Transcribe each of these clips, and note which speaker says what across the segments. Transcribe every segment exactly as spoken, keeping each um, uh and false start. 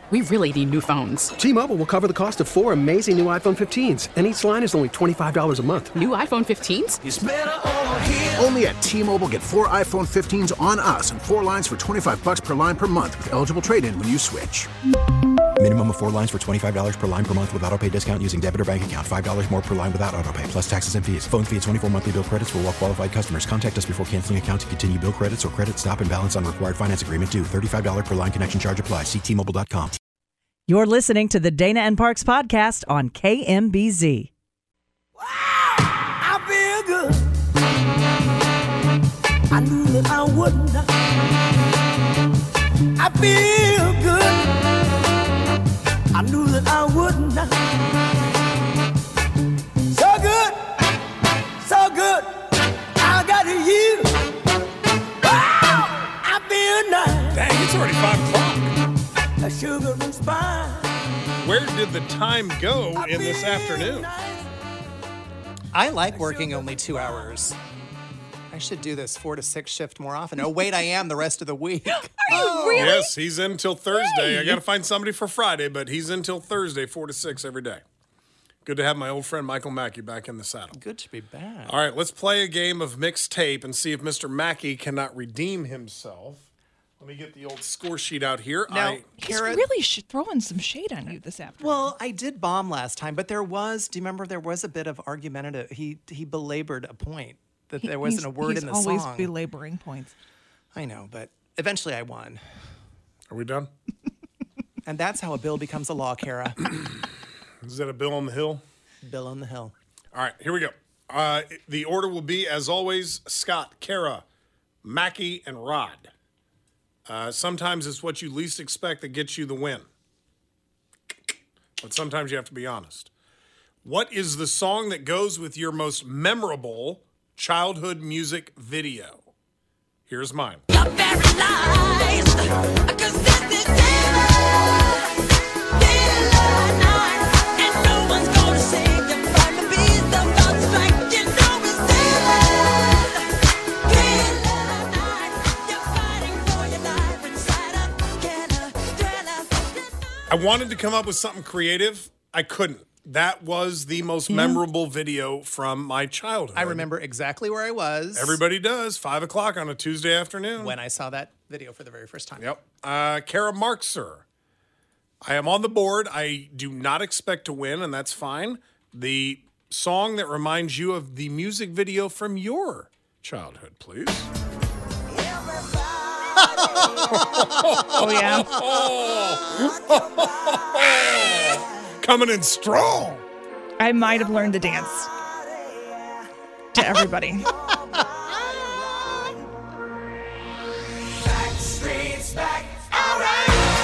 Speaker 1: We really need new phones.
Speaker 2: T-Mobile will cover the cost of four amazing new iPhone fifteens, and each line is only twenty-five dollars a month.
Speaker 1: New iPhone fifteens?
Speaker 3: It's better over here.
Speaker 4: Only at T-Mobile, get four iPhone fifteens on us and four lines for twenty-five dollars per line per month with eligible trade-in when you switch.
Speaker 5: Minimum of four lines for twenty-five dollars per line per month with autopay discount using debit or bank account. five dollars more per line without autopay, plus taxes and fees. Phone fee at twenty-four monthly bill credits for well-qualified customers. Contact us before canceling account to continue bill credits or credit stop and balance on required finance agreement due. thirty-five dollars per line connection charge applies. See T Mobile dot com.
Speaker 6: You're listening to the Dana and Parks podcast on K M B Z.
Speaker 3: Wow, I feel good. I knew that I wouldn't. I feel good. I knew that I wouldn't. So good, so good. I got you. Wow, I feel nice.
Speaker 7: Dang, it's already five o'clock.
Speaker 3: A sugar and spice.
Speaker 7: Where did the time go in this afternoon?
Speaker 8: I like working only two hours. I should do this four to six shift more often. Oh, wait, I am the rest of the week.
Speaker 6: Are you really?
Speaker 7: Yes, he's in till Thursday.
Speaker 6: Hey.
Speaker 7: I got to find somebody for Friday, but he's in till Thursday, four to six every day. Good to have my old friend Michael Mackey back in the saddle.
Speaker 8: Good to be back.
Speaker 7: All right, let's play a game of mixed tape and see if Mister Mackey cannot redeem himself. Let me get the old score sheet out here.
Speaker 8: Now,
Speaker 7: I,
Speaker 9: He's really sh- throwing some shade on you this afternoon.
Speaker 8: Well, I did bomb last time, but there was, do you remember there was a bit of argumentative, he he belabored a point that
Speaker 9: He-
Speaker 8: there wasn't
Speaker 9: he's-
Speaker 8: a word
Speaker 9: he's
Speaker 8: in the
Speaker 9: always
Speaker 8: song.
Speaker 9: belaboring points.
Speaker 8: I know, but eventually I won.
Speaker 7: Are we done?
Speaker 8: And that's how a bill becomes a law, Kara.
Speaker 7: Is that a bill on the hill?
Speaker 8: Bill on the hill.
Speaker 7: All right, here we go. Uh, the order will be, as always, Scott, Kara, Mackey, and Rod. Uh, sometimes it's what you least expect that gets you the win. But sometimes you have to be honest. What is the song that goes with your most memorable childhood music video? Here's mine.
Speaker 3: You're paralyzed, 'cause this is daylight, daylight night, and no one's gonna save you from the beast of the strike. You know it's daylight, daylight night. You're fighting for your life inside a killer, thriller.
Speaker 7: I wanted to come up with something creative. I couldn't. That was the most memorable video from my childhood.
Speaker 8: I remember exactly where I was.
Speaker 7: Everybody does. Five o'clock on a Tuesday afternoon.
Speaker 8: When I saw that video for the very first time.
Speaker 7: Yep. Uh, Kara Markser. I am on the board. I do not expect to win, and that's fine. The song that reminds you of the music video from your childhood, please.
Speaker 9: Oh, yeah.
Speaker 7: Coming in strong.
Speaker 9: I might have learned the dance to everybody.
Speaker 3: Backstreet's back, all right.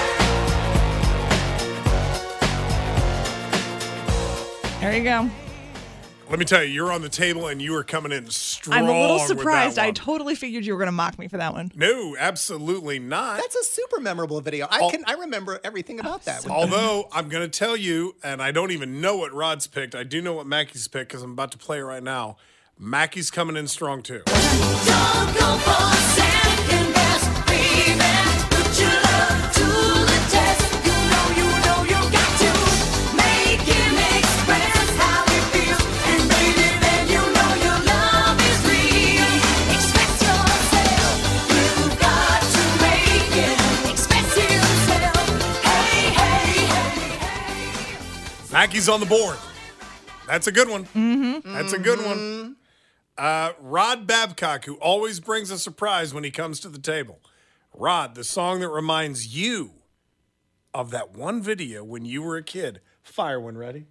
Speaker 9: There you go.
Speaker 7: Let me tell you, you're on the table and you are coming in strong.
Speaker 9: I'm a little
Speaker 7: with that
Speaker 9: surprised. I
Speaker 7: one.
Speaker 9: totally figured you were going to mock me for that one.
Speaker 7: No, absolutely not.
Speaker 8: That's a super memorable video. I
Speaker 7: Al-
Speaker 8: can I remember everything about that.
Speaker 7: Although I'm going to tell you, and I don't even know what Rod's picked. I do know what Mackey's picked because I'm about to play it right now. Mackey's coming in strong too.
Speaker 3: Don't go for second best, baby. Put your love to the test. You know, you know, you got to make him express how he feels. And baby, then you know your love is real. Express yourself. You've got to make him express himself. Hey, hey, hey, hey.
Speaker 7: Mackey's on the board. That's a good one.
Speaker 9: Mm-hmm.
Speaker 7: That's a good one. Uh, Rod Babcock, who always brings a surprise when he comes to the table. Rod, the song that reminds you of that one video when you were a kid. Fire when ready.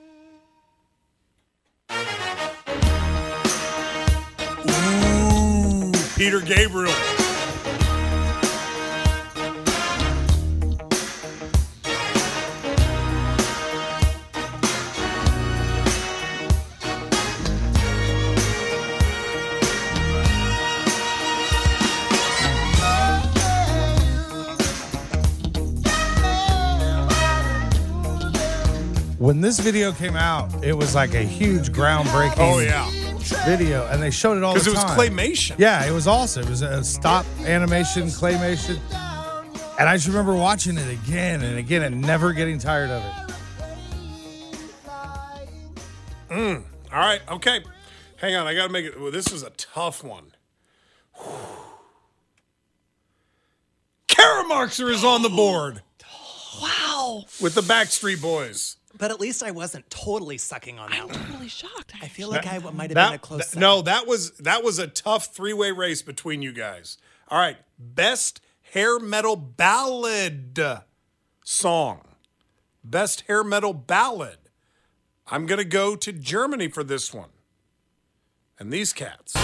Speaker 7: Ooh, Peter Gabriel.
Speaker 10: When this video came out, it was like a huge groundbreaking
Speaker 7: Oh, yeah.
Speaker 10: video, and they showed it all the
Speaker 7: Because
Speaker 10: time.
Speaker 7: it was claymation.
Speaker 10: Yeah, it was awesome. It was a stop animation, claymation. And I just remember watching it again and again and never getting tired of it.
Speaker 7: Mm. All right. Okay. Hang on. I got to make it. Well, this is a tough one. Kara Markser is on the board.
Speaker 9: Wow.
Speaker 7: With the Backstreet Boys.
Speaker 8: But at least I wasn't totally sucking on that
Speaker 9: I'm
Speaker 8: one.
Speaker 9: totally shocked.
Speaker 8: I feel like I might have
Speaker 7: That-
Speaker 8: been a close
Speaker 7: that-
Speaker 8: second.
Speaker 7: No, that was that was a tough three-way race between you guys. All right. Best hair metal ballad song. Best hair metal ballad. I'm going to go to Germany for this one. And these cats.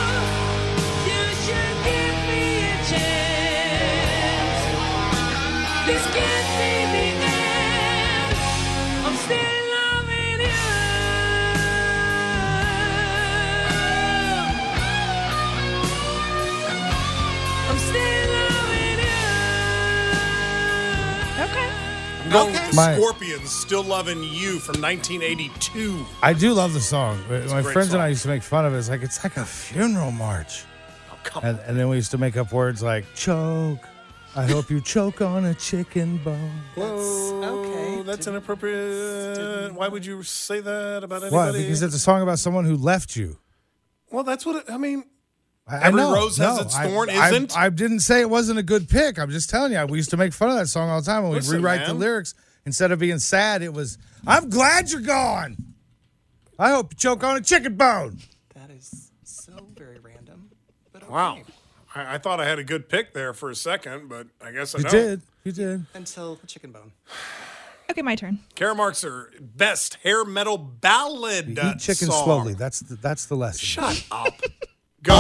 Speaker 9: Okay.
Speaker 7: I'm going
Speaker 8: Okay.
Speaker 7: with the
Speaker 10: My-
Speaker 7: Scorpions, Still Loving You from nineteen eighty-two.
Speaker 10: I do love the song. My
Speaker 7: a
Speaker 10: friends
Speaker 7: great
Speaker 10: and
Speaker 7: song.
Speaker 10: I used to make fun of it. It's like it's like a funeral march.
Speaker 7: Oh, come
Speaker 10: And, and then we used to make up words like choke. I hope you choke on a chicken bone.
Speaker 7: Whoa,
Speaker 8: okay.
Speaker 7: That's inappropriate. Why would you say that about anybody?
Speaker 10: Why? Because it's a song about someone who left you.
Speaker 7: Well, that's what it, I mean.
Speaker 10: I,
Speaker 7: Every
Speaker 10: I know,
Speaker 7: rose has
Speaker 10: no,
Speaker 7: its
Speaker 10: I-
Speaker 7: thorn,
Speaker 10: I,
Speaker 7: isn't?
Speaker 10: I, didn't say it wasn't a good pick. I'm just telling you. We used to make fun of that song all the time when
Speaker 7: Listen,
Speaker 10: we rewrite the
Speaker 7: man.
Speaker 10: lyrics. Instead of being sad, it was, I'm glad you're gone. I hope you choke on a chicken bone.
Speaker 8: That is so very random. But okay.
Speaker 7: Wow. I, I thought I had a good pick there for a second, but I guess I
Speaker 10: You
Speaker 7: don't.
Speaker 10: did. You did.
Speaker 8: Until the chicken bone.
Speaker 9: Okay, my turn.
Speaker 7: Kara Markser, best hair metal ballad
Speaker 10: You eat chicken
Speaker 7: song.
Speaker 10: slowly. That's the, that's the lesson.
Speaker 7: Shut up. Go.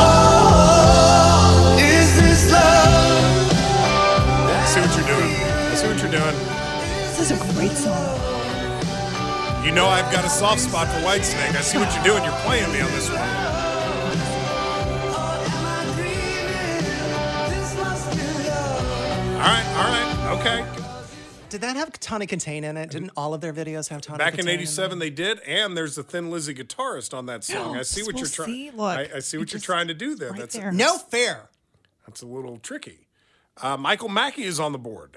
Speaker 3: Is this love?
Speaker 7: I see what you're doing. I see what you're doing.
Speaker 9: This is a great song.
Speaker 7: You know I've got a soft spot for Whitesnake. I see what you're doing. You're playing me on this one. All right, all right, okay.
Speaker 8: Did that have Tawny Contain in it? Didn't all of their videos have Tawny
Speaker 7: Back
Speaker 8: Contain
Speaker 7: in eighty-seven, they did, and there's a Thin Lizzy guitarist on that song. I see what
Speaker 9: Well,
Speaker 7: you're trying.
Speaker 9: see, look,
Speaker 7: I, I see what
Speaker 9: it
Speaker 7: you're
Speaker 9: just-
Speaker 7: trying to do there.
Speaker 9: right
Speaker 7: That's
Speaker 9: there.
Speaker 8: No fair.
Speaker 7: that's a little tricky. Uh, Michael Mackey is on the board.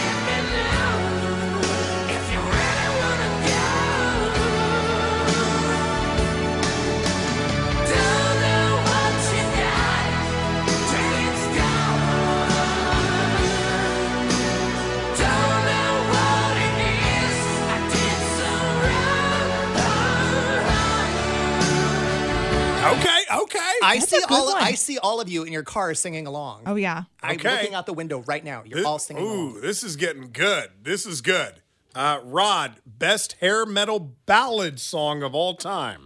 Speaker 7: Okay, okay.
Speaker 8: I
Speaker 9: That's
Speaker 8: see
Speaker 9: a good
Speaker 8: all.
Speaker 9: one.
Speaker 8: I see all of you in your car singing along.
Speaker 9: Oh, yeah.
Speaker 8: I'm
Speaker 7: Okay.
Speaker 8: looking out the window right now. You're
Speaker 7: This-
Speaker 8: all singing
Speaker 7: Ooh,
Speaker 8: along.
Speaker 7: this is getting good. This is good. Uh, Rod, best hair metal ballad song of all time.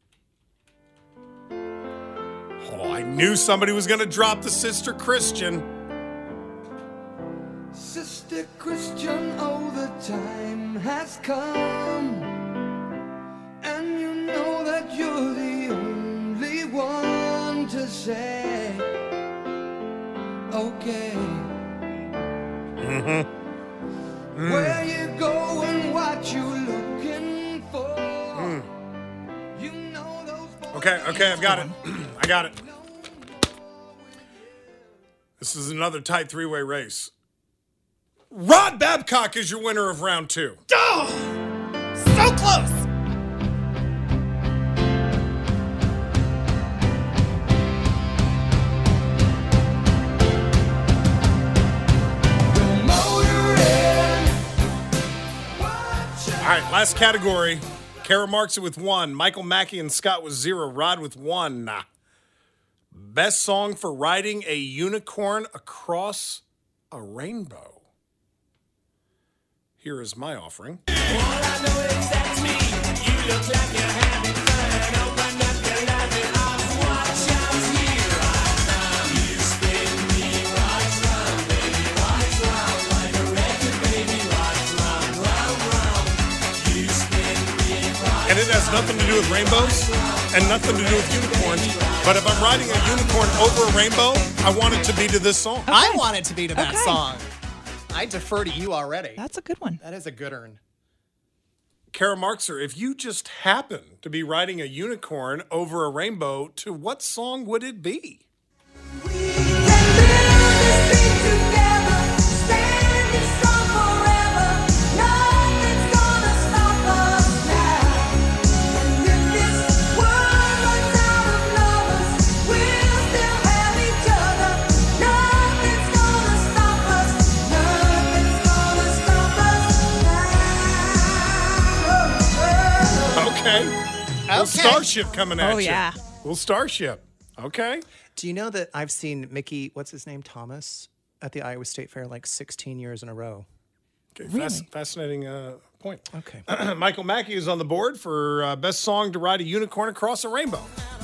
Speaker 7: Oh, I knew somebody was going to drop the Sister Christian.
Speaker 3: Sister Christian, oh, the time has come. And you know that you're the only one to say, okay.
Speaker 7: Mm-hmm.
Speaker 3: Where you going, what you looking for.
Speaker 7: Mm.
Speaker 3: You know those boys.
Speaker 7: Okay, okay, I've got it. I got it. This is another tight three-way race. Rod Babcock is your winner of round two.
Speaker 8: Oh, so close.
Speaker 7: All right, last category. Kara Markser with one. Michael Mackey and Scott with zero. Rod with one. Best song for riding a unicorn across a rainbow. Here is my offering. And it has nothing to do with rainbows and nothing to do with unicorns. But if I'm riding a unicorn over a rainbow, I want it to be to this song.
Speaker 8: I want it to be to that
Speaker 9: Okay.
Speaker 8: song. I defer to you already.
Speaker 9: That's a good one.
Speaker 8: That is a good earn.
Speaker 7: Kara Markser, if you just happen to be riding a unicorn over a rainbow, to what song would it be?
Speaker 3: We can build this thing together, stand
Speaker 7: Little Starship coming at
Speaker 9: Oh,
Speaker 7: you.
Speaker 9: yeah.
Speaker 7: Little Starship. Okay.
Speaker 8: Do you know that I've seen Mickey, what's his name, Thomas, at the Iowa State Fair like sixteen years in a row?
Speaker 7: Okay, fas- fascinating uh, point.
Speaker 8: Okay.
Speaker 7: Michael Mackey is on the board for uh, best song to ride a unicorn across a rainbow.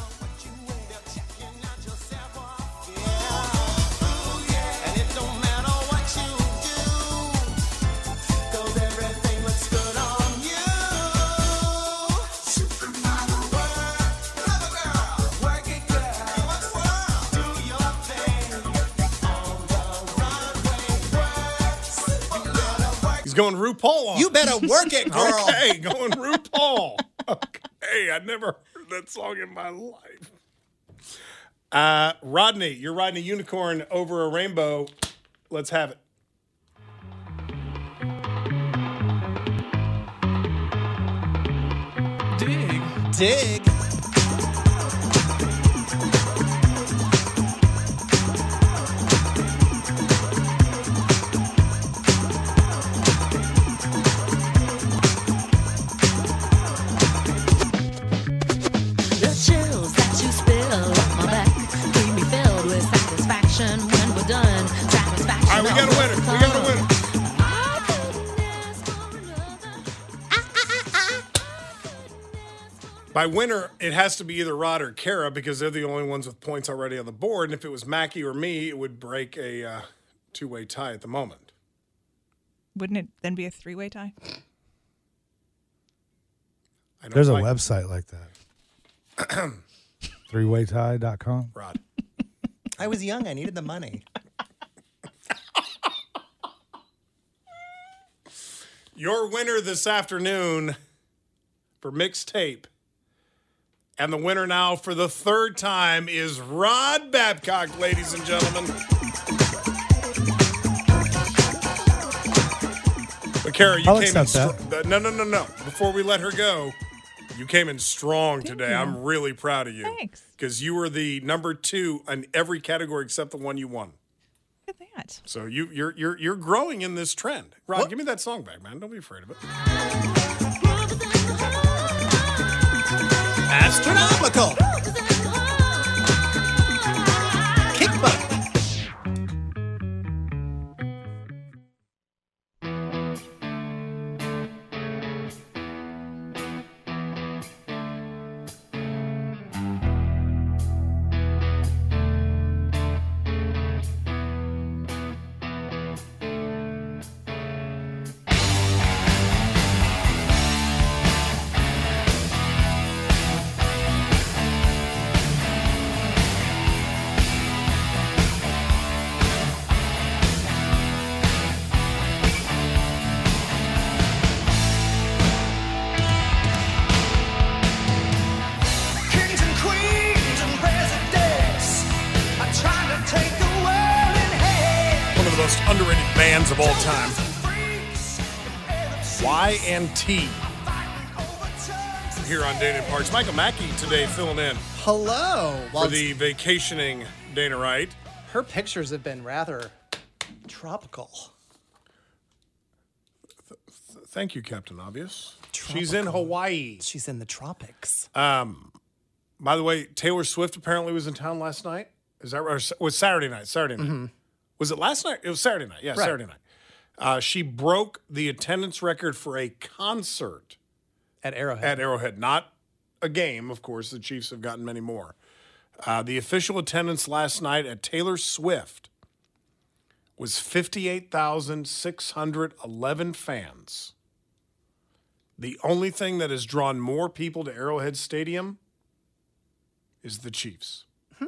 Speaker 7: He's going RuPaul on.
Speaker 8: You better work it, girl.
Speaker 7: Okay, going RuPaul. Okay, I'd never heard that song in my life. Uh, Rodney, you're riding a unicorn over a rainbow. Let's have it.
Speaker 8: Dig. Dig.
Speaker 3: The chills that you spill up my back leave me filled with satisfaction when we're done. Satisfaction.
Speaker 7: All right, we got a winner. We got a winner. By winner, it has to be either Rod or Kara because they're the only ones with points already on the board. And if it was Mackie or me, it would break a uh, two-way tie at the moment.
Speaker 9: Wouldn't it then be a three-way tie?
Speaker 7: I don't
Speaker 10: There's a
Speaker 7: like-
Speaker 10: website like that. three way tie dot com.
Speaker 7: Rod.
Speaker 8: I was young. I needed the money.
Speaker 7: Your winner this afternoon for mixtape, and the winner now for the third time is Rod Babcock, ladies and gentlemen. But Kara, you
Speaker 10: I'll
Speaker 7: came in
Speaker 10: accept
Speaker 7: str- No, no, no, no. Before we let her go, you came in strong today.
Speaker 9: you.
Speaker 7: I'm really proud of you.
Speaker 9: Thanks.
Speaker 7: Because you were the number two in every category except the one you won.
Speaker 9: Look at that.
Speaker 7: So you, you're you're you're growing in this trend. Rod, give me that song back, man. Don't be afraid of it.
Speaker 8: Astronomical. Kick butt.
Speaker 3: Kings and queens and presidents are trying to take the world in hand.
Speaker 7: One of the most underrated bands of all time. Y and T. Here on Dana Parks. Michael Mackey today filling in
Speaker 8: Hello. Well,
Speaker 7: for the vacationing Dana Wright.
Speaker 8: her pictures have been rather tropical.
Speaker 7: Thank you, Captain Obvious. She's in Hawaii.
Speaker 8: She's in the tropics.
Speaker 7: Um, by the way, Taylor Swift apparently was in town last night. Is that right? Or s- was Saturday night? Saturday night. Was it last night? It was Saturday night. Yeah,
Speaker 8: Right.
Speaker 7: Saturday night. Uh, she broke the attendance record for a concert
Speaker 8: At Arrowhead.
Speaker 7: at Arrowhead. Not a game, of course. The Chiefs have gotten many more. Uh, the official attendance last night at Taylor Swift was fifty-eight thousand six hundred eleven fans. The only thing that has drawn more people to Arrowhead Stadium is the Chiefs.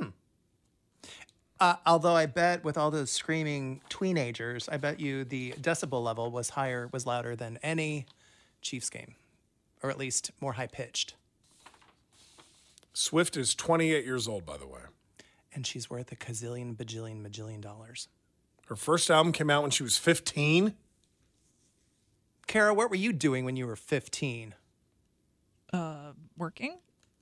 Speaker 8: Uh, although I bet with all those screaming teenagers, I bet you the decibel level was higher, was louder than any Chiefs game, or at least more high pitched.
Speaker 7: Swift is twenty-eight years old, by the way.
Speaker 8: And she's worth a gazillion, bajillion, majillion dollars.
Speaker 7: Her first album came out when she was fifteen.
Speaker 8: Kara, what were you doing when you were fifteen?
Speaker 9: Uh, working?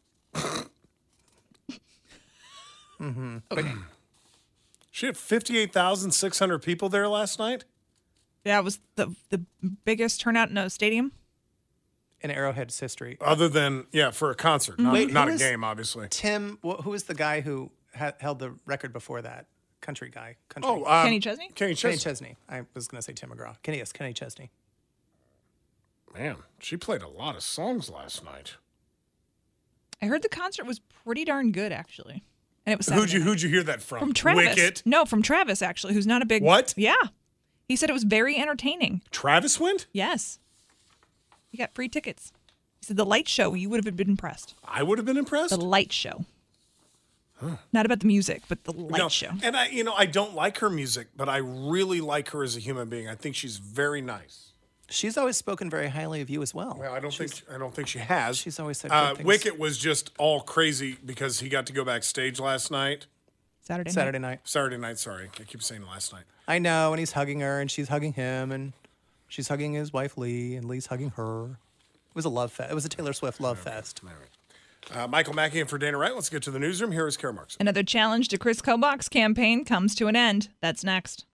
Speaker 8: Mm-hmm. But
Speaker 7: She had fifty-eight thousand six hundred people there last night.
Speaker 9: Yeah, it was the the biggest turnout in a stadium.
Speaker 8: in Arrowhead's history.
Speaker 7: Other than, yeah, for a concert, not,
Speaker 8: Wait,
Speaker 7: not
Speaker 8: who
Speaker 7: a
Speaker 8: is
Speaker 7: game, obviously.
Speaker 8: Tim, wh- who was the guy who ha- held the record before that? Country guy. Country.
Speaker 7: Oh, um,
Speaker 9: Kenny Chesney?
Speaker 7: Kenny
Speaker 8: Kenny
Speaker 7: Chesney.
Speaker 8: Chesney. I was going to say Tim McGraw. Kenny, yes, Kenny Chesney.
Speaker 7: Man, she played a lot of songs last night.
Speaker 9: I heard the concert was pretty darn good, actually. And it was
Speaker 7: Who'd
Speaker 9: Saturday
Speaker 7: you
Speaker 9: night.
Speaker 7: Who'd you hear that from?
Speaker 9: From Travis.
Speaker 7: Wicket.
Speaker 9: No, from Travis, actually, who's not a big...
Speaker 7: What?
Speaker 9: Yeah. He said it was very entertaining.
Speaker 7: Travis went?
Speaker 9: Yes. He got free tickets. He said the light show, you would have been impressed.
Speaker 7: I would have been impressed.
Speaker 9: The light show. Not about the music, but the light
Speaker 7: No,
Speaker 9: show.
Speaker 7: And I, you know, I don't like her music, but I really like her as a human being. I think she's very nice.
Speaker 8: She's always spoken very highly of you as well.
Speaker 7: Well, I don't think I don't think she has.
Speaker 8: She's always said good
Speaker 7: uh,
Speaker 8: things.
Speaker 7: Wicket was just all crazy because he got to go backstage last night.
Speaker 9: Saturday night.
Speaker 8: Saturday night.
Speaker 7: Saturday night, sorry. I keep saying last night.
Speaker 8: I know, and he's hugging her, and she's hugging him, and she's hugging his wife Lee, and Lee's hugging her. It was a love fest. It was a Taylor Swift love fest.
Speaker 7: Uh, Michael Mackey and for Dana Wright. Let's get to the newsroom. Here is Kara Marks.
Speaker 9: Another challenge to Chris Kobach's campaign comes to an end. That's next.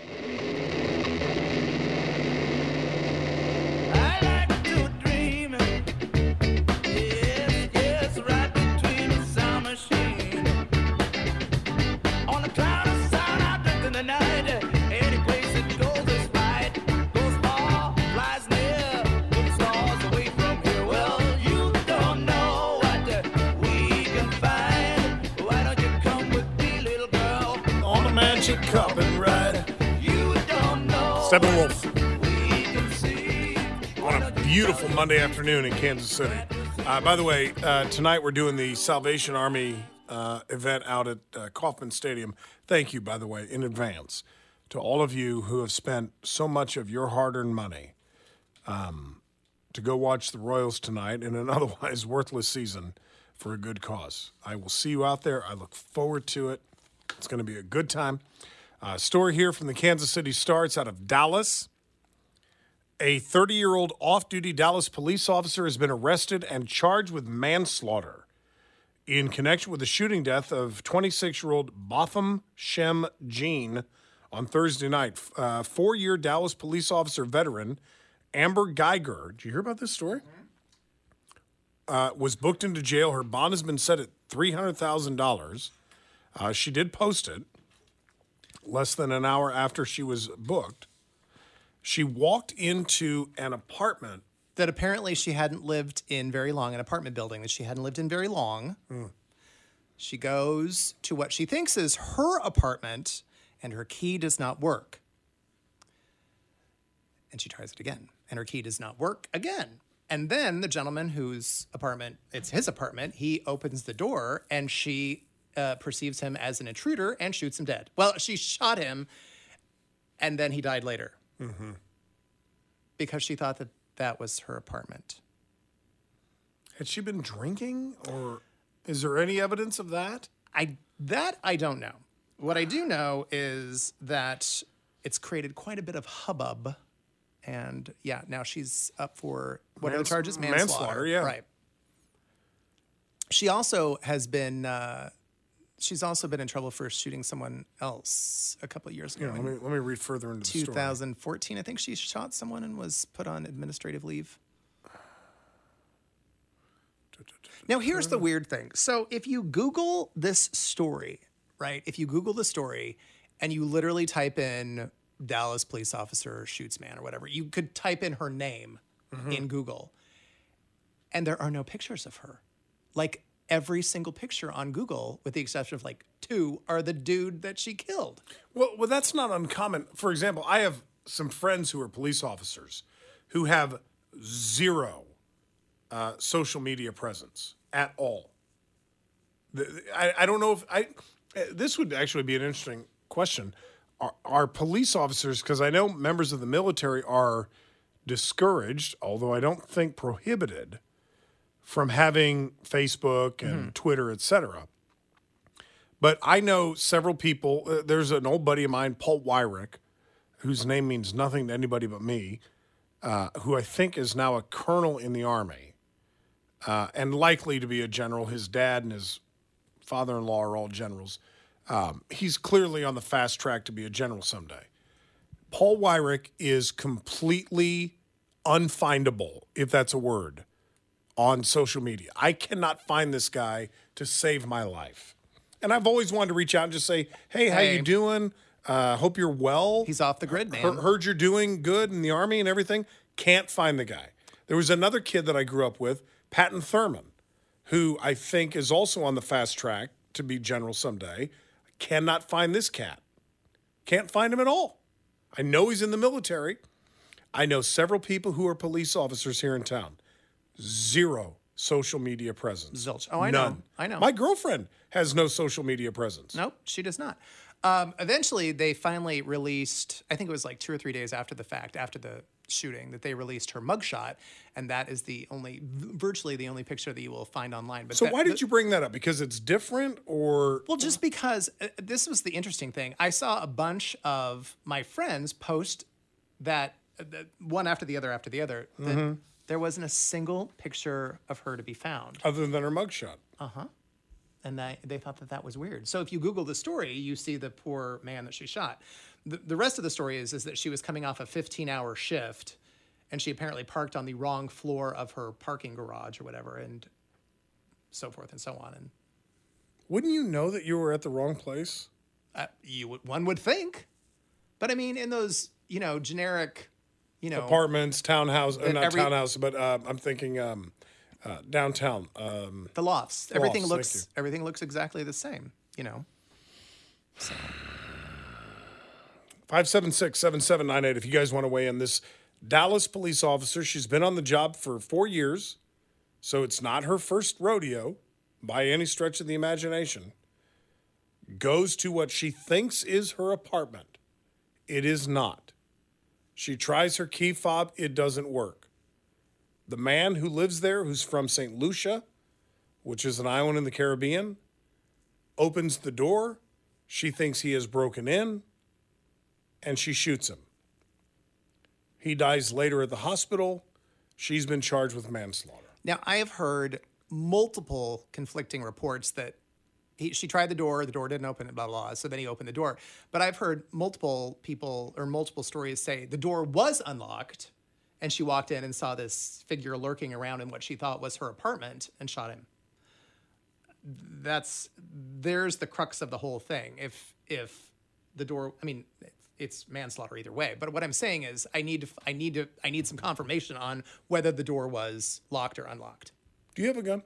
Speaker 7: On the magic cup and ride. Steppenwolf. On a beautiful Monday afternoon in Kansas City. Uh, by the way, uh, tonight we're doing the Salvation Army uh, event out at uh, Kauffman Stadium. Thank you, by the way, in advance to all of you who have spent so much of your hard-earned money um, to go watch the Royals tonight in an otherwise worthless season for a good cause. I will see you out there. I look forward to it. It's going to be a good time. Uh, story here from the Kansas City Star. It's out of Dallas. A thirty-year-old off-duty Dallas police officer has been arrested and charged with manslaughter in connection with the shooting death of twenty-six-year-old Botham Shem Jean on Thursday night. Uh, four-year Dallas police officer veteran Amber Geiger, did you hear about this story? Uh, was booked into jail. Her bond has been set at three hundred thousand dollars. Uh, she did post it less than an hour after she was booked. She walked into an apartment
Speaker 8: That apparently she hadn't lived in very long, an apartment building that she hadn't lived in very long.
Speaker 7: Mm.
Speaker 8: She goes to what she thinks is her apartment, and her key does not work. And she tries it again, and her key does not work again. And then the gentleman whose apartment, it's his apartment, he opens the door, and she uh, perceives him as an intruder and shoots him dead. Well, she shot him, and then he died later.
Speaker 7: Mm-hmm.
Speaker 8: Because she thought that that was her apartment.
Speaker 7: Had she been drinking, or is there any evidence of that?
Speaker 8: I that I don't know. What I do know is that it's created quite a bit of hubbub, and yeah, now she's up for what are the
Speaker 7: Mans-
Speaker 8: charges? Manslaughter.
Speaker 7: manslaughter, yeah.
Speaker 8: Right. She also has been. Uh, she's also been in trouble for shooting someone else a couple of years ago.
Speaker 7: Yeah, let
Speaker 8: in
Speaker 7: me let me read further into the story.
Speaker 8: twenty fourteen, I think she shot someone and was put on administrative leave. Now, here's the weird thing. So, if you Google this story, right? If you Google the story and you literally type in Dallas police officer shoots man or whatever, you could type in her name in Google, and there are no pictures of her. Like, every single picture on Google, with the exception of like two, are the dude that she killed.
Speaker 7: Well, well, that's not uncommon. For example, I have some friends who are police officers who have zero uh, social media presence at all. The, I, I don't know if I. uh, This would actually be an interesting question. Are, are police officers? Because I know members of the military are discouraged, although I don't think prohibited, from having Facebook and Twitter, et cetera. But I know several people. Uh, there's an old buddy of mine, Paul Wyrick, whose name means nothing to anybody but me, uh, who I think is now a colonel in the Army uh, and likely to be a general. His dad and his father-in-law are all generals. Um, he's clearly on the fast track to be a general someday. Paul Wyrick is completely unfindable, if that's a word, on social media. I cannot find this guy to save my life. And I've always wanted to reach out and just say, hey, how
Speaker 8: Hey.
Speaker 7: you doing? Uh, hope you're well.
Speaker 8: He's off the grid, man.
Speaker 7: Heard, heard you're doing good in the Army and everything. Can't find the guy. There was another kid that I grew up with, Patton Thurman, who I think is also on the fast track to be general someday. Cannot find this cat. Can't find him at all. I know he's in the military. I know several people who are police officers here in town. Zero social media presence.
Speaker 8: Zilch. Oh, I know.
Speaker 7: None.
Speaker 8: I know.
Speaker 7: My girlfriend has no social media presence.
Speaker 8: Nope, she does not. Um, eventually, they finally released, I think it was like two or three days after the fact, after the shooting, that they released her mugshot. And that is the only, virtually the only picture that you will find online. But
Speaker 7: So
Speaker 8: that-
Speaker 7: why did you bring that up? Because it's different or...
Speaker 8: Well, just because uh, this was the interesting thing. I saw a bunch of my friends post that, uh, that one after the other after the other, that
Speaker 7: Mhm.
Speaker 8: there wasn't a single picture of her to be found.
Speaker 7: Other than her mugshot.
Speaker 8: Uh-huh. And they, they thought that that was weird. So if you Google the story, you see the poor man that she shot. The, the rest of the story is, is that she was coming off a fifteen-hour shift, and she apparently parked on the wrong floor of her parking garage or whatever, and so forth and so on. And
Speaker 7: Wouldn't you know that you were at the wrong place?
Speaker 8: uh, you would, one would think. But I mean, in those, you know, generic, you know...
Speaker 7: Apartments, townhouse, uh,
Speaker 8: that
Speaker 7: not
Speaker 8: every-
Speaker 7: townhouse, but uh, I'm thinking um, uh, downtown. Um,
Speaker 8: The lofts.
Speaker 7: the
Speaker 8: Everything
Speaker 7: lofts,
Speaker 8: looks
Speaker 7: thank you.
Speaker 8: everything looks exactly the same, you know.
Speaker 7: five seven six, seven seven nine eight if you guys want to weigh in. This Dallas police officer, she's been on the job for four years, so it's not her first rodeo by any stretch of the imagination. Goes to what she thinks is her apartment. It is not. She tries her key fob, it doesn't work. The man who lives there, who's from Saint Lucia, which is an island in the Caribbean, opens the door. She thinks he has broken in, and she shoots him. He dies later at the hospital. She's been charged with manslaughter.
Speaker 8: Now, I have heard multiple conflicting reports that he, she tried the door, the door didn't open, blah, blah, blah, so then he opened the door. But I've heard multiple people or multiple stories say the door was unlocked, and she walked in and saw this figure lurking around in what she thought was her apartment and shot him. That's, there's the crux of the whole thing. If, if the door, I mean, it's manslaughter either way. But what I'm saying is I need to, I need to, I need some confirmation on whether the door was locked or unlocked.
Speaker 7: Do you have a gun?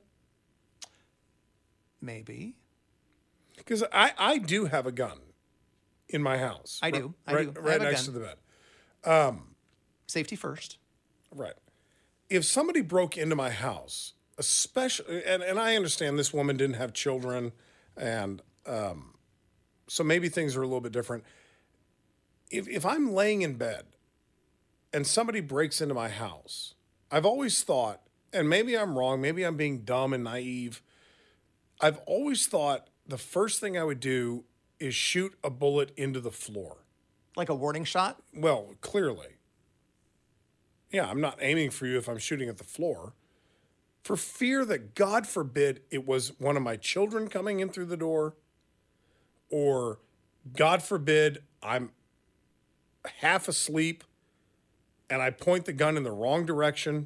Speaker 8: Maybe.
Speaker 7: Because I, I do have a gun in my house.
Speaker 8: I do. I
Speaker 7: right,
Speaker 8: do. I
Speaker 7: Right
Speaker 8: have a
Speaker 7: next
Speaker 8: gun.
Speaker 7: to the bed. Um,
Speaker 8: Safety first.
Speaker 7: Right. If somebody broke into my house, especially, and, and I understand this woman didn't have children, and um, so maybe things are a little bit different. If, if I'm laying in bed and somebody breaks into my house, I've always thought, and maybe I'm wrong, maybe I'm being dumb and naive, I've always thought the first thing I would do is shoot a bullet into the floor.
Speaker 8: Like a warning shot?
Speaker 7: Well, clearly. Yeah, I'm not aiming for you if I'm shooting at the floor. For fear that, God forbid, it was one of my children coming in through the door, or God forbid, I'm half asleep and I point the gun in the wrong direction.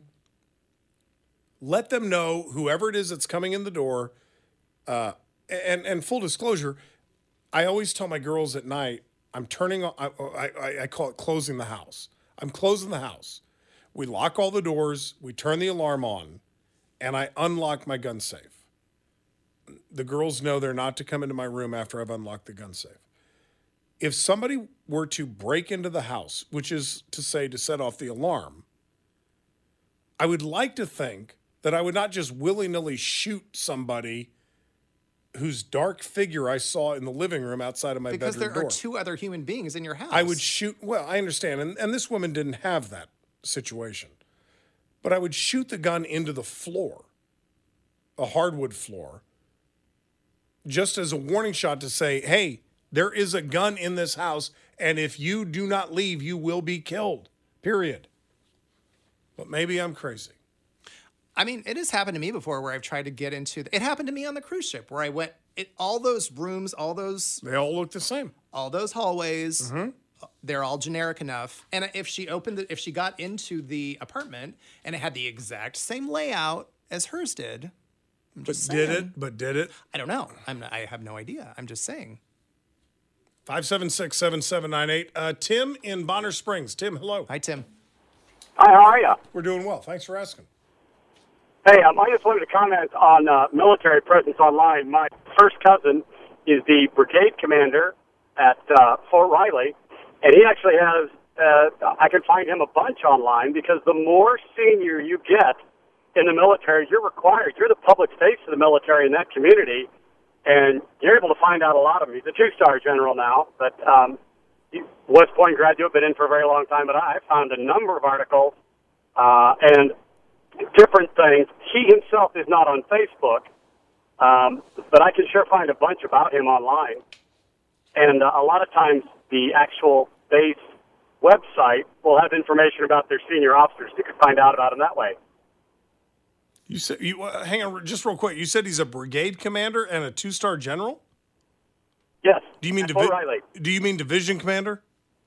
Speaker 7: Let them know, whoever it is that's coming in the door, uh, and, and full disclosure, I always tell my girls at night, I'm turning on, I, I, I call it closing the house. I'm closing the house. We lock all the doors, we turn the alarm on, and I unlock my gun safe. The girls know they're not to come into my room after I've unlocked the gun safe. If somebody were to break into the house, which is to say to set off the alarm, I would like to think that I would not just willy-nilly shoot somebody whose dark figure I saw in the living room outside of my
Speaker 8: Because
Speaker 7: bedroom
Speaker 8: there
Speaker 7: door.
Speaker 8: are two other human beings in your house.
Speaker 7: I would shoot, well, I understand, and, and this woman didn't have that situation. But I would shoot the gun into the floor, a hardwood floor, just as a warning shot to say, hey, there is a gun in this house, and if you do not leave, you will be killed, period. But maybe I'm crazy.
Speaker 8: I mean, it has happened to me before where I've tried to get into. The, it happened to me on the cruise ship where I went. It, all those rooms, all those.
Speaker 7: They all look the same.
Speaker 8: All those hallways. They're all generic enough. And if she opened, the, if she got into the apartment and it had the exact same layout as hers did. I'm
Speaker 7: But
Speaker 8: just
Speaker 7: did
Speaker 8: saying.
Speaker 7: it? But did it?
Speaker 8: I don't know. I'm not, I have no idea. I'm just saying.
Speaker 7: five seven six, seven seven nine eight. Uh, Tim in Bonner Springs. Tim, hello.
Speaker 8: Hi, Tim.
Speaker 11: Hi, how are you?
Speaker 7: We're doing well. Thanks for asking.
Speaker 11: Hey, um, I just wanted to comment on uh, military presence online. My first cousin is the brigade commander at uh, Fort Riley, and he actually has, uh, I can find him a bunch online because the more senior you get in the military, you're required, you're the public face of the military in that community, and you're able to find out a lot of them. He's a two-star general now, but um, he West Point graduate, been in for a very long time, but I found a number of articles uh, and different things. He himself is not on Facebook, um, but I can sure find a bunch about him online. And uh, a lot of times the actual base website will have information about their senior officers. You can find out about them that way.
Speaker 7: You said you uh, hang on just real quick. You said he's a brigade commander and a two-star general?
Speaker 11: Yes.
Speaker 7: Do you mean
Speaker 11: at
Speaker 7: divi-
Speaker 11: Fort Riley.
Speaker 7: Do you mean division commander?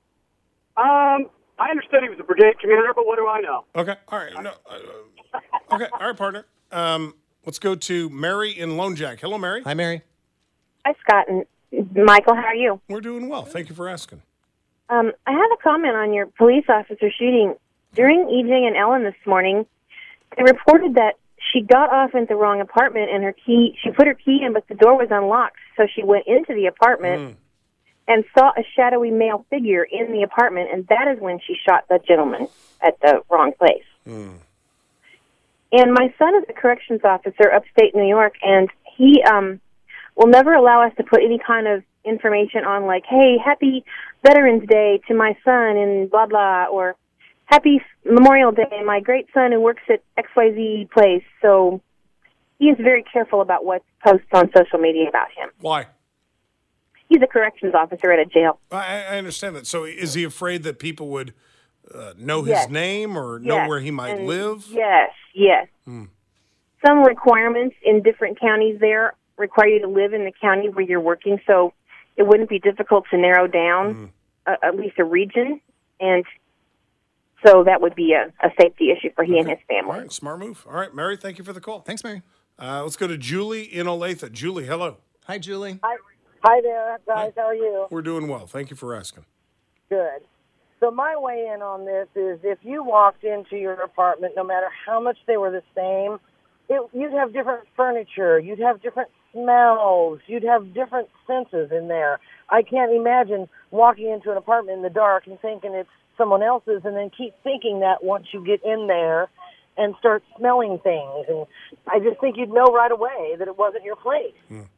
Speaker 11: Um, I understood he was a brigade commander, but what do I know?
Speaker 7: Okay. All right. No. Uh, okay. All right, partner. Um, let's go to Mary in Lone Jack. Hello, Mary.
Speaker 8: Hi, Mary.
Speaker 12: Hi, Scott and Michael. How are you?
Speaker 7: We're doing well. Thank you for asking.
Speaker 12: Um, I have a comment on your police officer shooting. During E J and Ellen this morning, they reported that she got off at the wrong apartment and her key, she put her key in, but the door was unlocked. So she went into the apartment
Speaker 7: Mm.
Speaker 12: and saw a shadowy male figure in the apartment, and that is when she shot the gentleman at the wrong place.
Speaker 7: Mm.
Speaker 12: And my son is a corrections officer upstate New York, and he um, will never allow us to put any kind of information on, like, hey, happy Veterans Day to my son and blah, blah, or happy Memorial Day, my great son who works at X Y Z place. So he is very careful about what posts on social media about him.
Speaker 7: Why?
Speaker 12: He's a corrections officer at a jail.
Speaker 7: I, I understand that. So is he afraid that people would uh, know his
Speaker 12: Yes.
Speaker 7: name or know
Speaker 12: Yes,
Speaker 7: where he might
Speaker 12: and
Speaker 7: live?
Speaker 12: Yes, yes.
Speaker 7: Hmm.
Speaker 12: Some requirements in different counties there require you to live in the county where you're working, so it wouldn't be difficult to narrow down uh, at least a region, and so that would be a, a safety issue for he and his family.
Speaker 7: All right, smart move. All right, Mary, thank you for the call.
Speaker 8: Thanks, Mary.
Speaker 7: Uh, let's go to Julie in Olathe. Julie, hello.
Speaker 8: Hi, Julie.
Speaker 13: Hi, hi there, guys. How are you?
Speaker 7: We're doing well. Thank you for asking.
Speaker 13: Good. So my weigh in on this is if you walked into your apartment, no matter how much they were the same, it, you'd have different furniture, you'd have different smells, you'd have different senses in there. I can't imagine walking into an apartment in the dark and thinking it's someone else's and then keep thinking that once you get in there and start smelling things. And I just think you'd know right away that it wasn't your place.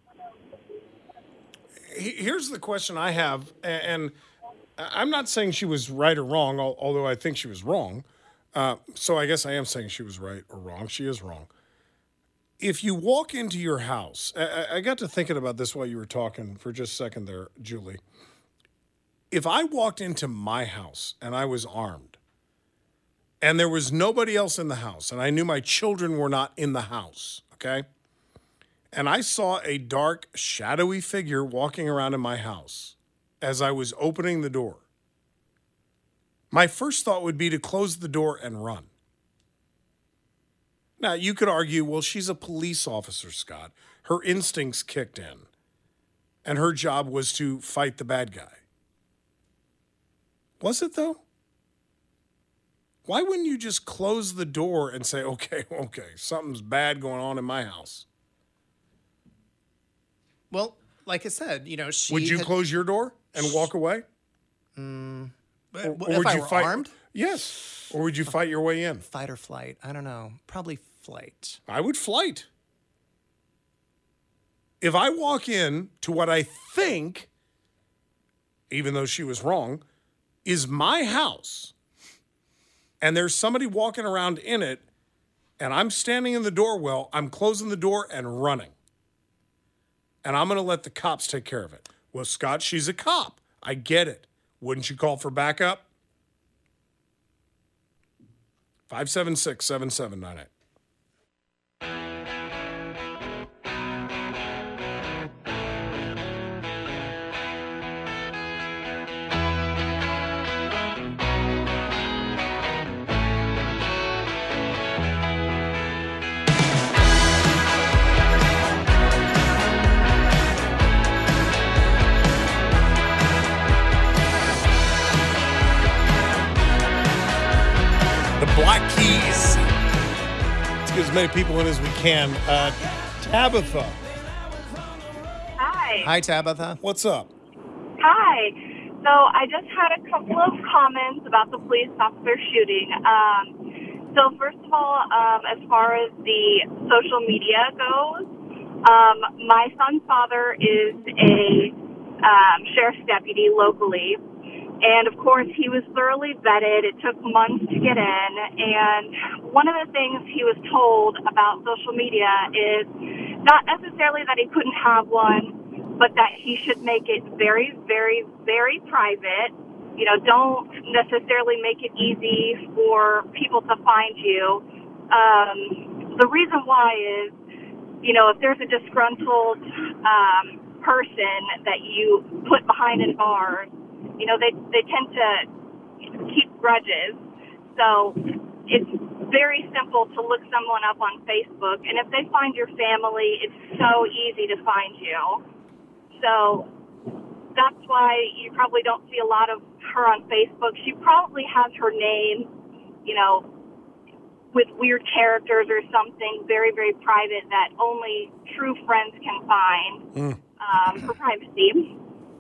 Speaker 7: He- Here's the question I have, a- and I'm not saying she was right or wrong, al- although I think she was wrong. Uh, so I guess I am saying she was right or wrong. She is wrong. If you walk into your house, I, I- I got to thinking about this while you were talking for just a second there, Julie. If I walked into my house and I was armed and there was nobody else in the house and I knew my children were not in the house, okay? And I saw a dark, shadowy figure walking around in my house as I was opening the door. My first thought would be to close the door and run. Now, you could argue, well, she's a police officer, Scott. Her instincts kicked in, and her job was to fight the bad guy. Was it, though? Why wouldn't you just close the door and say, okay, okay, something's bad going on in my house?
Speaker 8: Well, like I said, you know, she
Speaker 7: Would you
Speaker 8: had-
Speaker 7: close your door and walk away?
Speaker 8: Mm,
Speaker 7: Or-
Speaker 8: if
Speaker 7: or would
Speaker 8: I
Speaker 7: you
Speaker 8: were
Speaker 7: fight-
Speaker 8: armed?
Speaker 7: Yes. Or would you fight your way in?
Speaker 8: Fight or flight? I don't know. Probably flight.
Speaker 7: I would flight. If I walk in to what I think, even though she was wrong, is my house, and there's somebody walking around in it, and I'm standing in the doorwell, I'm closing the door and running. And I'm going to let the cops take care of it. Well, Scott, she's a cop. I get it. Wouldn't you call for backup? five seven six, seven seven nine eight. Mackeys. Let's get as many people in as we can. Uh, Tabitha.
Speaker 14: Hi.
Speaker 8: Hi, Tabitha.
Speaker 7: What's up?
Speaker 14: Hi. So I just had a couple of comments about the police officer shooting. Um, so first of all, um, as far as the social media goes, um, my son's father is a um, sheriff's deputy locally. And, of course, he was thoroughly vetted. It took months to get in. And one of the things he was told about social media is not necessarily that he couldn't have one, but that he should make it very, very, very private. You know, don't necessarily make it easy for people to find you. Um, the reason why is, you know, if there's a disgruntled um, person that you put behind in bars, you know, they they tend to keep grudges. So it's very simple to look someone up on Facebook, and if they find your family, it's so easy to find you. So that's why you probably don't see a lot of her on Facebook. She probably has her name, you know, with weird characters or something very, very private that only true friends can find
Speaker 7: Mm.
Speaker 14: um, for privacy.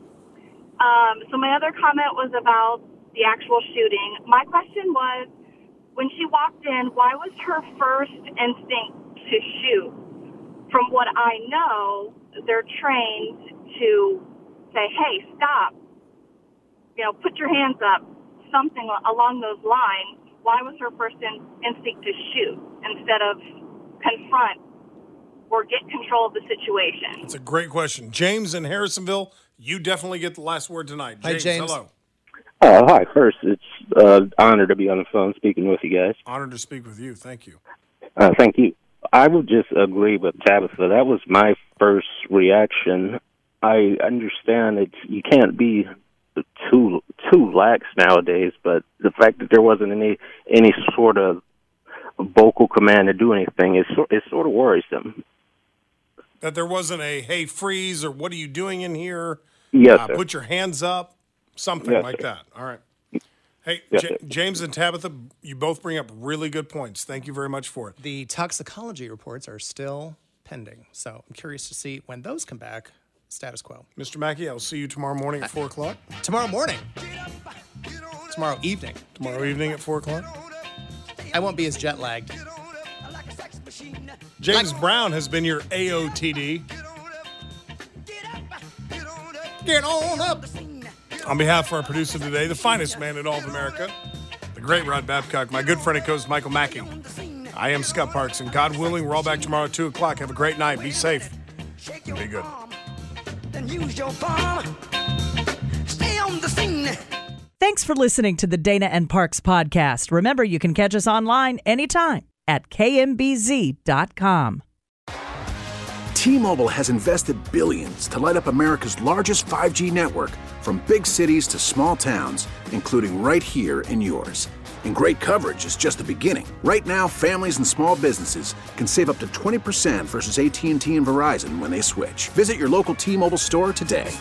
Speaker 14: Um, so my other comment was about the actual shooting. My question was, when she walked in, why was her first instinct to shoot? From what I know, they're trained to say, hey, stop, you know, put your hands up, something along those lines. Why was her first in, instinct to shoot instead of confront or get control of the situation?
Speaker 7: It's a great question. James in Harrisonville, you definitely get the last word tonight.
Speaker 8: Hi,
Speaker 7: James,
Speaker 8: James.
Speaker 7: hello.
Speaker 15: Uh, hi, first, it's uh, honor to be on the phone speaking with you guys.
Speaker 7: Honored to speak with you. Thank you.
Speaker 15: Uh, thank you. I would just agree with Tabitha. That was my first reaction. I understand that you can't be too too lax nowadays, but the fact that there wasn't any any sort of vocal command to do anything is sor- is sort of worrisome.
Speaker 7: That there wasn't a, hey, freeze, or what are you doing in here?
Speaker 15: Yes,
Speaker 7: Uh,
Speaker 15: sir.
Speaker 7: put your hands up, something
Speaker 15: Yes,
Speaker 7: like
Speaker 15: sir.
Speaker 7: that. All right. Hey,
Speaker 15: Yes,
Speaker 7: J-
Speaker 15: sir.
Speaker 7: James and Tabitha, you both bring up really good points. Thank you very much for it.
Speaker 8: The toxicology reports are still pending, so I'm curious to see when those come back. Status quo.
Speaker 7: Mister Mackey, I'll see you tomorrow morning at four o'clock.
Speaker 8: Tomorrow morning. Tomorrow evening.
Speaker 7: Tomorrow evening at four o'clock.
Speaker 8: I won't be as jet lagged.
Speaker 7: James Brown has been your A O T D. Get on up. On behalf of our producer today, the finest man in all of America, the great Rod Babcock, my good friend and co-host Michael Mackey. I am Scott Parks, and God willing, we're all back tomorrow at two o'clock. Have a great night. Be safe. And be good.
Speaker 3: Then use your farm. Stay on the scene.
Speaker 6: Thanks for listening to the Dana and Parks podcast. Remember, you can catch us online anytime at K M B Z dot com.
Speaker 4: T-Mobile has invested billions to light up America's largest five G network, from big cities to small towns, including right here in yours. And great coverage is just the beginning. Right now, families and small businesses can save up to twenty percent versus A T and T and Verizon when they switch. Visit your local T-Mobile store today.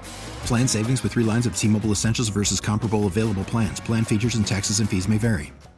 Speaker 5: Plan savings with three lines of T-Mobile Essentials versus comparable available plans. Plan features and taxes and fees may vary.